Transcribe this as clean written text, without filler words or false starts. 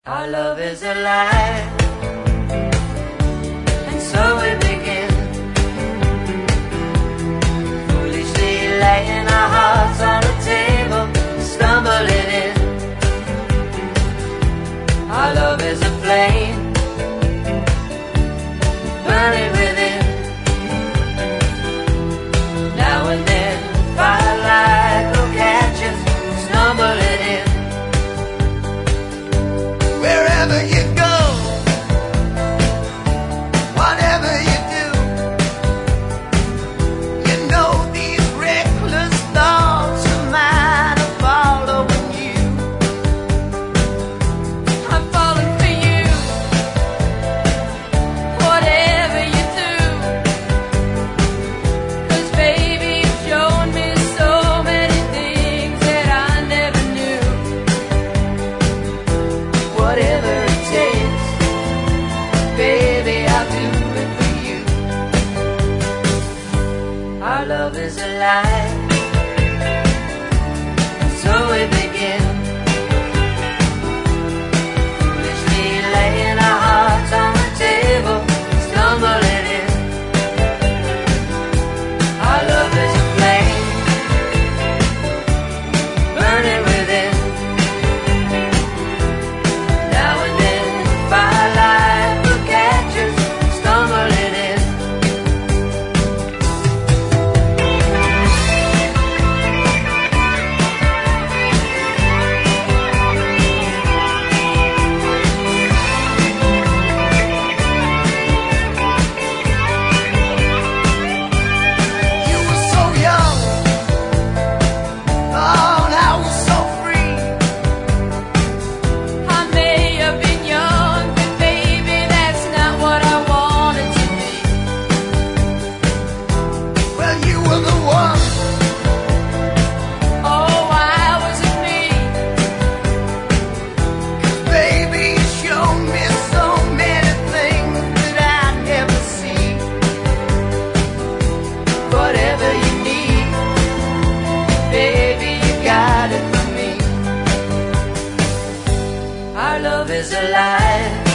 Our love is alive, and so we begin, foolishly laying our hearts on the table, stumbling in. Our love is a flame, burning within. Now and then, firelight will catch us, stumbling in. Wherever you go, whatever you do, you know these reckless thoughts of mine are following you. I'm falling for you, whatever you do, 'cause baby you've shown me so many things that I never knew. Whatever it takes, baby, I'll do it for you. Our love is alive, and so we begin, foolishly laying our hearts on the table, stumbling in. Our love is a flame, burning within. Now and then, firelight will catch us, stumbling in. You were so young, oh, and I was so free. I may have been young, but baby that's not what I wanted to be. Well, you were the one. Oh, why was it me? Baby, you showed me so many things that I never see. Whatever you need, baby, you got it for me. Our love is alive,